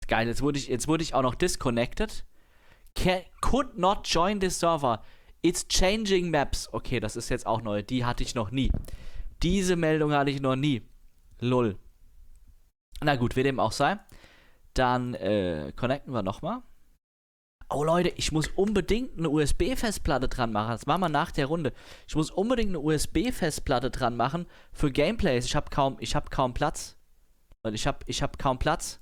Geil, jetzt wurde ich auch noch disconnected. Could not join this server. It's changing maps. Okay, das ist jetzt auch neu. Die hatte ich noch nie. Diese Meldung hatte ich noch nie. Lull. Na gut, wie dem auch sei. Dann connecten wir nochmal. Oh Leute, ich muss unbedingt eine USB-Festplatte dran machen. Das machen wir nach der Runde. Ich muss unbedingt eine USB-Festplatte dran machen für Gameplays. Ich hab kaum Platz. Leute, ich hab kaum Platz.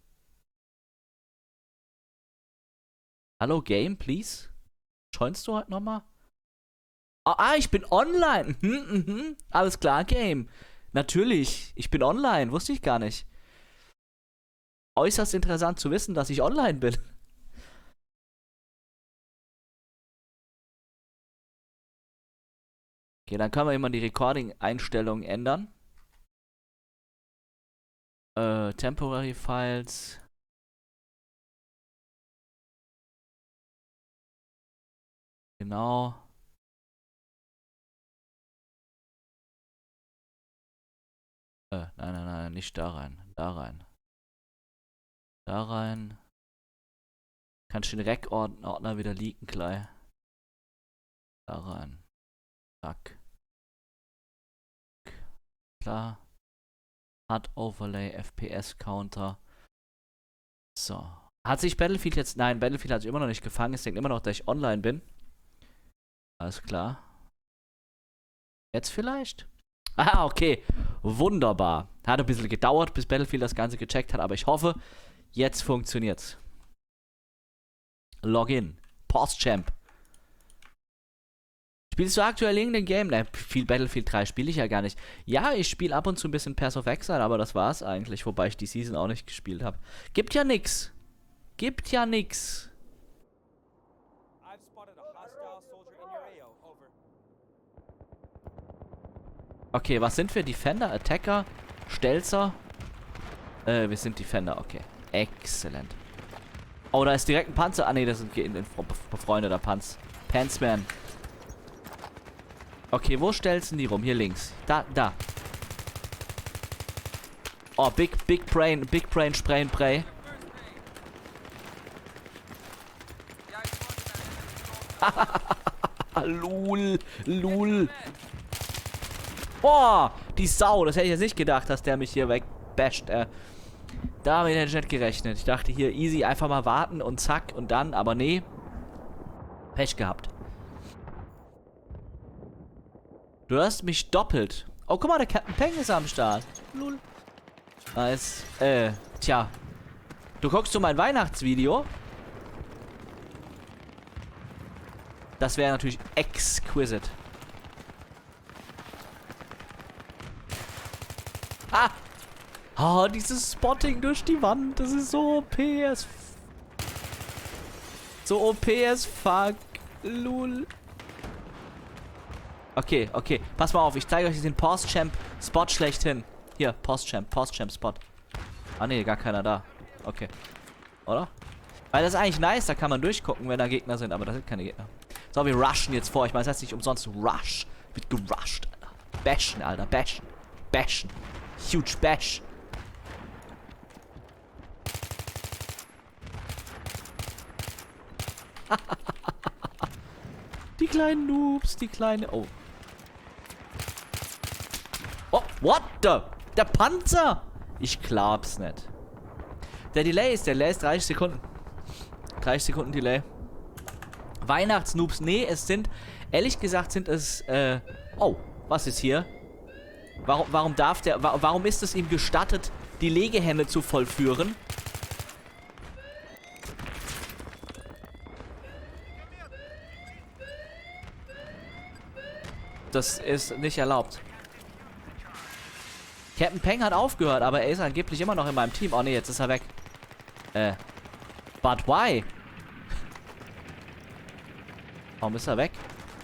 Hallo Game, please? Joinst du heute nochmal? Ich bin online. Alles klar, Game. Natürlich, ich bin online. Wusste ich gar nicht. Äußerst interessant zu wissen, dass ich online bin. Okay, dann können wir immer die Recording-Einstellungen ändern. Temporary Files. Genau. Nein, nicht da rein. Da rein. Da rein. Kannst du den Rec-Ordner wieder leaken, gleich. Da rein. Zack. Klar. Hard Overlay, FPS Counter. So. Hat sich Battlefield jetzt. Nein, Battlefield hat sich immer noch nicht gefangen. Es denkt immer noch, dass ich online bin. Alles klar. Jetzt vielleicht? Ah, okay. Wunderbar. Hat ein bisschen gedauert, bis Battlefield das Ganze gecheckt hat, aber ich hoffe, jetzt funktioniert's. Login. Postchamp. Spielst du aktuell irgendein Game? Ne, viel Battlefield 3 spiele ich ja gar nicht. Ja, ich spiele ab und zu ein bisschen Path of Exile, aber das war's eigentlich, wobei ich die Season auch nicht gespielt habe. Gibt ja nix. Gibt ja nix. Okay, was sind wir? Defender, Attacker, Stelzer? Wir sind Defender, okay. Exzellent. Oh, da ist direkt ein Panzer. Ah, ne, das sind ein befreundeter Panzman. Okay, wo stelzen die rum? Hier links. Da. Oh, Big Brain, Spray. Lul. Boah, die Sau. Das hätte ich jetzt nicht gedacht, dass der mich hier wegbasht. Damit hätte ich nicht gerechnet. Ich dachte hier easy, einfach mal warten und zack und dann. Aber nee. Pech gehabt. Du hörst mich doppelt. Oh, guck mal, der Captain Peng ist am Start. Lul. Nice. Tja. Du guckst mein Weihnachtsvideo? Das wäre natürlich exquisite. Ah! Oh, dieses Spotting durch die Wand. Das ist so OP as... So OP as fuck. Lul. Okay. Pass mal auf, ich zeige euch den Postchamp-Spot schlechthin. Hier, Postchamp-Spot. Ah, ne, gar keiner da. Okay. Oder? Weil das ist eigentlich nice, da kann man durchgucken, wenn da Gegner sind, aber da sind keine Gegner. So, wir rushen jetzt vor. Ich meine, das heißt nicht umsonst Rush. Wird gerusht, Alter. Bashen, Alter. Bashen. Huge Bash. Die kleinen Noobs, Oh. Oh, what the? Der Panzer! Ich glaub's nicht. Der Delay ist 30 Sekunden. 30 Sekunden Delay. Weihnachtsnoobs, nee, es sind, ehrlich gesagt sind es, oh, was ist hier? Warum ist es ihm gestattet, die Legehenne zu vollführen? Das ist nicht erlaubt. Captain Peng hat aufgehört, aber er ist angeblich immer noch in meinem Team. Oh ne, jetzt ist er weg. But why? Warum ist er weg?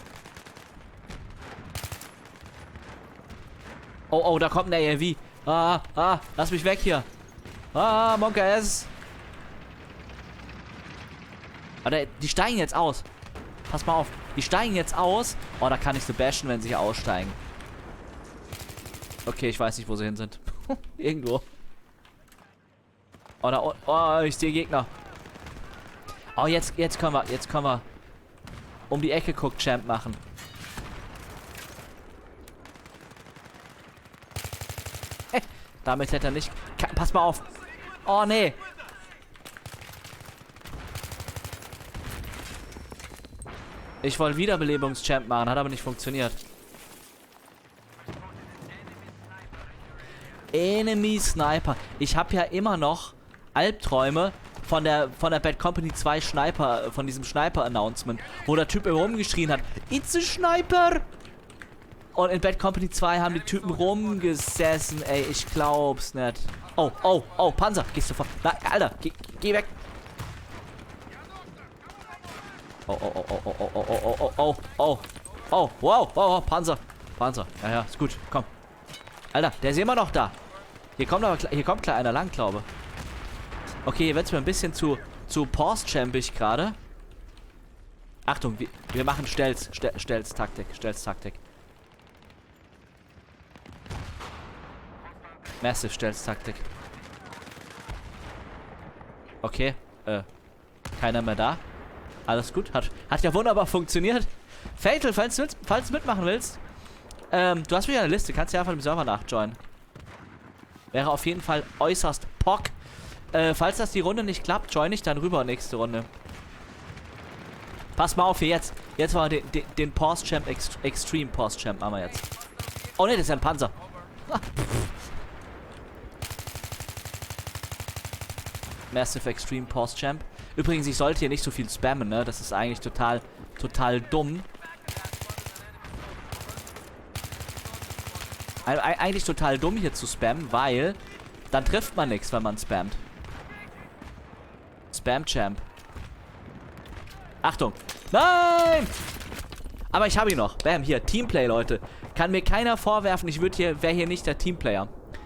Oh, da kommt ein AAV. Lass mich weg hier. Monka S. Die steigen jetzt aus. Pass mal auf. Die steigen jetzt aus. Oh, da kann ich sie bashen, wenn sie hier aussteigen. Okay, ich weiß nicht, wo sie hin sind. Irgendwo. Oder, oh, ich sehe Gegner. Oh, jetzt können wir um die Ecke guckt Champ machen. Damit hätte er nicht... Pass mal auf. Oh, nee. Ich wollte Wiederbelebungschamp machen, hat aber nicht funktioniert. Enemy Sniper. Ich habe ja immer noch Albträume von der Bad Company 2 Sniper, von diesem Sniper-Announcement, wo der Typ immer rumgeschrien hat, It's a Sniper! Und in Bad Company 2 haben die Typen rumgesessen, ey, ich glaub's nicht. Oh, Panzer, gehst du vor. Na, Alter, geh weg. Wow, Panzer. Ja, ist gut, komm. Alter, der ist immer noch da. Hier kommt gleich einer lang, glaube ich. Okay, hier wird's mir ein bisschen zu Pause-Champig gerade. Achtung, wir machen Stelz-Taktik. Massive Stelz-Taktik. Okay, keiner mehr da. Alles gut, hat ja wunderbar funktioniert. Fatal, falls du mitmachen willst, du hast wieder eine Liste, kannst ja einfach dem Server nachjoinen. Wäre auf jeden Fall äußerst pock. Falls das die Runde nicht klappt, join ich dann rüber nächste Runde. Pass mal auf hier jetzt. Jetzt machen wir den Pause-Champ, Extreme Pause-Champ machen wir jetzt. Oh ne, das ist ja ein Panzer. Massive Extreme Pause-Champ. Übrigens, ich sollte hier nicht so viel spammen, ne? Das ist eigentlich total dumm. Eigentlich total dumm hier zu spammen, weil dann trifft man nichts, wenn man spammt. Spam-Champ. Achtung. Nein! Aber ich habe ihn noch. Bam, hier, Teamplay, Leute. Kann mir keiner vorwerfen, wäre hier nicht der Teamplayer.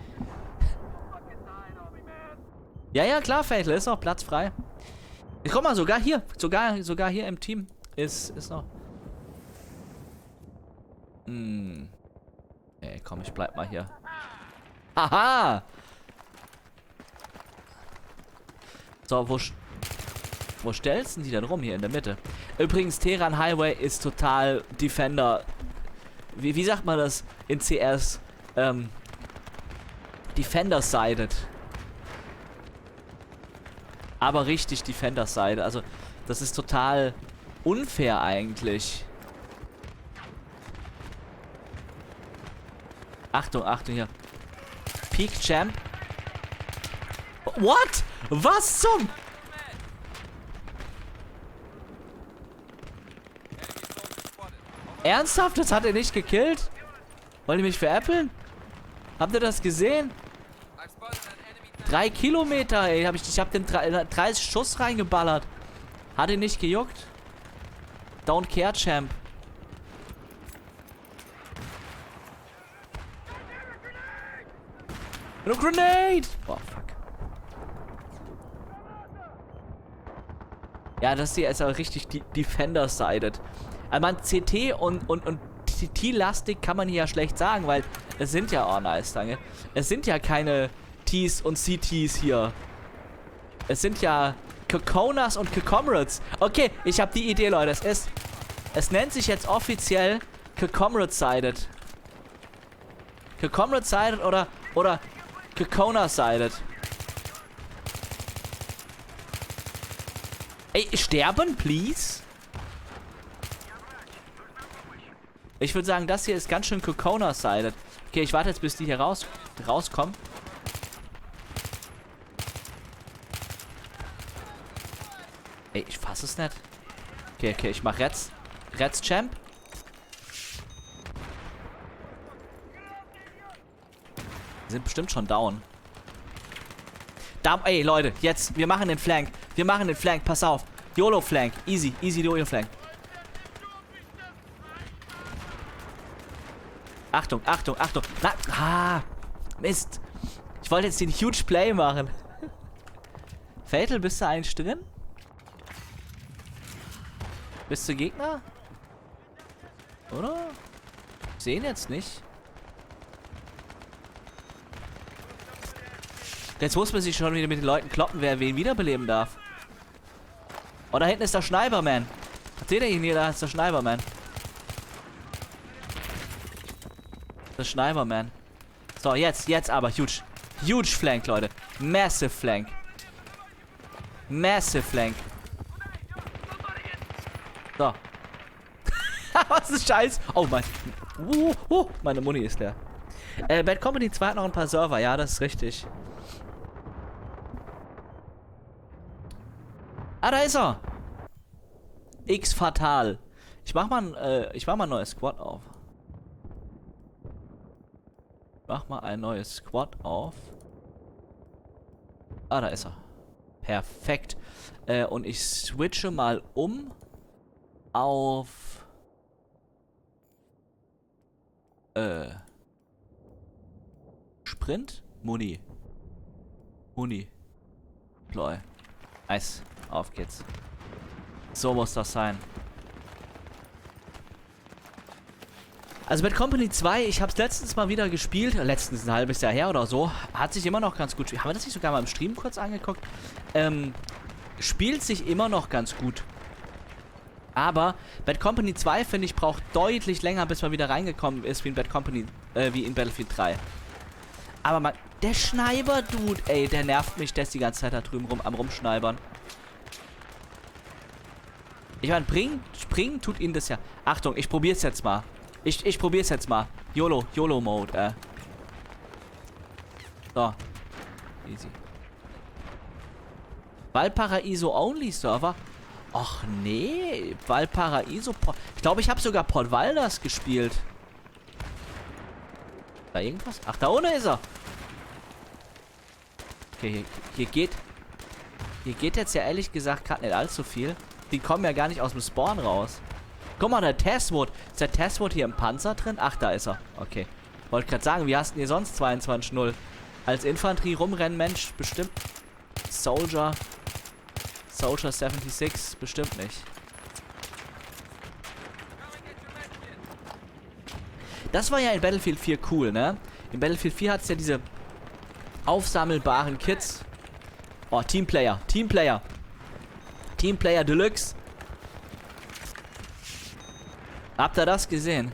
Ja, klar, Fatal, ist noch Platz frei. Guck mal, sogar hier im Team ist noch. Ey, komm, ich bleib mal hier. Haha! So, wo stellst du die denn rum? Hier in der Mitte. Übrigens, Tehran Highway ist total Defender. Wie sagt man das in CS? Defender-sided. Aber richtig Defender-sided. Also, das ist total unfair eigentlich. Achtung, hier. Peak Champ. What? Was zum? Ernsthaft? Das hat er nicht gekillt? Wollt ihr mich veräppeln? Habt ihr das gesehen? 3 Kilometer, ey. Ich hab den 30 Schuss reingeballert. Hat ihn nicht gejuckt? Don't care, Champ. No Grenade! Oh, fuck. Ja, das hier ist aber richtig Defender-sided. Also man CT und T-lastig kann man hier ja schlecht sagen, weil es sind ja, oh nice, danke. Es sind ja keine Ts und CTs hier. Es sind ja Kokonas und Comrades. Okay, ich habe die Idee, Leute. Es nennt sich jetzt offiziell Comrade-sided. Comrade-sided oder Kokona-sided. Ey, sterben, please? Ich würde sagen, das hier ist ganz schön Kokona-sided. Okay, ich warte jetzt, bis die hier rauskommen. Ey, ich fasse es nicht. Okay, ich mach Reds Champ. Die sind bestimmt schon down. Ey, Leute, jetzt, wir machen den Flank. Pass auf. YOLO-Flank. Easy YOLO-Flank. Achtung. Mist. Ich wollte jetzt den Huge Play machen. Fatal, bist du eigentlich drin? Bist du Gegner? Oder? Sehen jetzt nicht. Jetzt muss man sich schon wieder mit den Leuten kloppen, wer wen wiederbeleben darf. Oh, da hinten ist der Schneiberman. Seht ihr ihn hier? Da ist der Schneiberman. Der Schneiberman. So, jetzt aber. Huge. Huge Flank, Leute. Massive Flank. Massive Flank. So. Was ist Scheiß? Oh, meine Muni ist leer. Bad Company 2 hat noch ein paar Server. Ja, das ist richtig. Ah, da ist er. X Fatal. Ich mach mal ein neues Squad auf. Mach mal ein neues Squad auf. Ah, da ist er. Perfekt. Und ich switche mal um auf Sprint? Muni. Lol. Nice. Auf geht's. So muss das sein. Also Bad Company 2, ich habe es letztens mal wieder gespielt. Letztens ein halbes Jahr her oder so. Hat sich immer noch ganz gut... Haben wir das nicht sogar mal im Stream kurz angeguckt? Spielt sich immer noch ganz gut. Aber Bad Company 2, finde ich, braucht deutlich länger, bis man wieder reingekommen ist, wie in Bad Company, wie in Battlefield 3. Aber man, der Schneiber-Dude, ey, der nervt mich, der ist die ganze Zeit da drüben am Rumschneibern. Ich meine, springen tut ihn das ja. Achtung, ich probier's jetzt mal. Ich probier's jetzt mal. YOLO-Mode, So. Easy. Valparaiso-Only-Server? Och nee, Valparaiso. Ich glaube, ich habe sogar Port Valdas gespielt. Da irgendwas? Ach, da unten ist er. Okay, hier geht jetzt ja ehrlich gesagt gerade nicht allzu viel. Die kommen ja gar nicht aus dem Spawn raus. Guck mal, der Testwood. Ist der Testwood hier im Panzer drin? Ach, da ist er. Okay. Wollte gerade sagen, wie hast du denn hier sonst 22-0? Als Infanterie rumrennen, Mensch, bestimmt. Soldier 76, bestimmt nicht. Das war ja in Battlefield 4 cool, ne? In Battlefield 4 hat es ja diese aufsammelbaren Kits. Oh, Teamplayer Deluxe. Habt ihr das gesehen?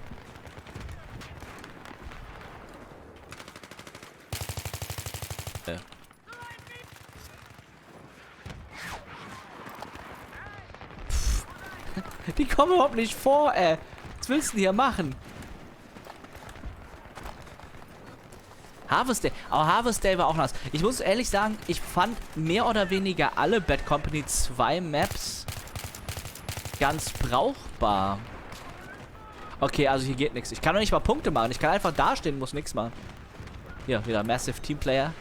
Die kommen überhaupt nicht vor, ey. Was willst du denn hier machen? Harvest Day. Aber Harvest Day war auch nass. Ich muss ehrlich sagen, ich fand mehr oder weniger alle Bad Company 2 Maps ganz brauchbar. Okay, also hier geht nichts. Ich kann doch nicht mal Punkte machen. Ich kann einfach dastehen, muss nichts machen. Hier, wieder Massive Teamplayer.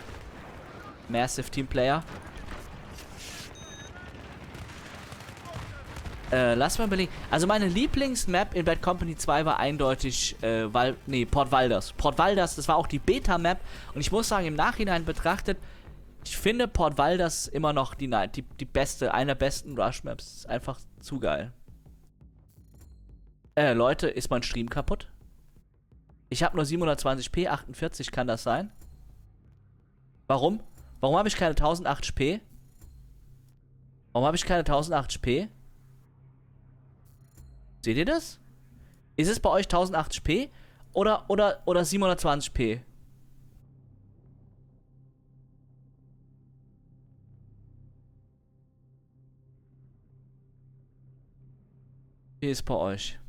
Lass mal überlegen. Also meine Lieblingsmap in Bad Company 2 war eindeutig, Port Valdas. Port Valdas, das war auch die Beta-Map. Und ich muss sagen, im Nachhinein betrachtet, ich finde Port Valdas immer noch die beste, eine der besten Rush-Maps. Ist einfach zu geil. Leute, ist mein Stream kaputt? Ich habe nur 720p, 48, kann das sein? Warum? Warum habe ich keine 1080p? Warum habe ich keine 1080p? Seht ihr das? Ist es bei euch 1080p oder 720p? Wie ist es bei euch?